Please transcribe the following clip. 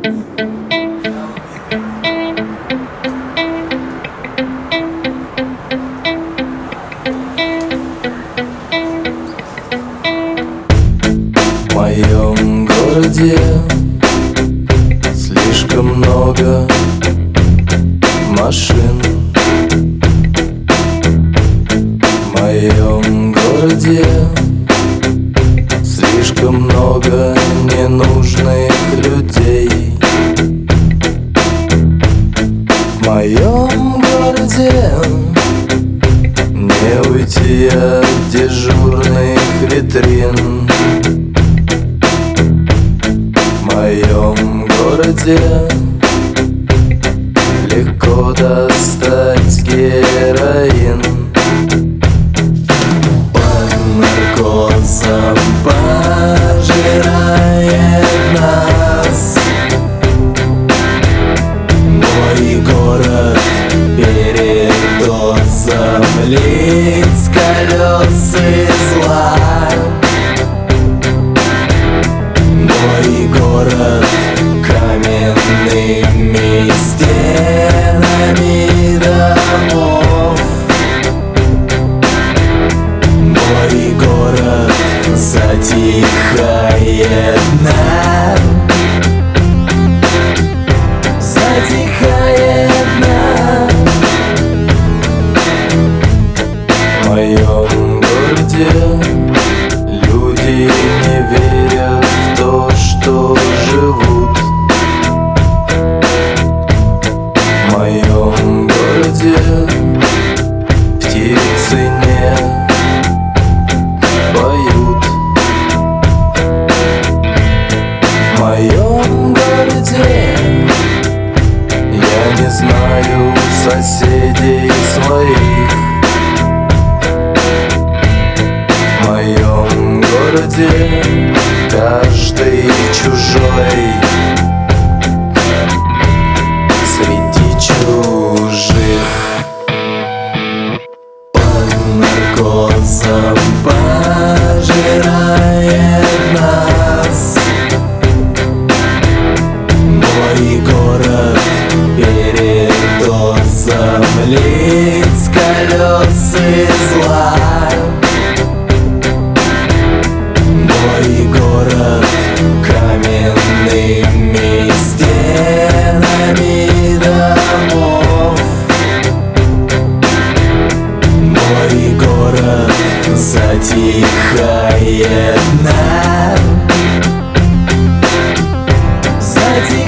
В моем городе слишком много машин. В моем городе слишком много ненужных людей. В моем городе не уйти от дежурных витрин. В моем городе легко достать героин. Под наркозом пожирает нас мой город. Передозом лиц, колес и зла. Мой город каменными стенами домов. Мой город затихает нам, затихает нам. В моем городе люди не верят в то, что живут. В моем городе птицы не поют. В моем городе я не знаю соседей своих. В моем городе каждый чужой среди чужих. Под наркозом пожирает нас мой город. Передозом лиц, колес и зла. Мой город каменными стенами домов. Мой город затихает нам, затихает.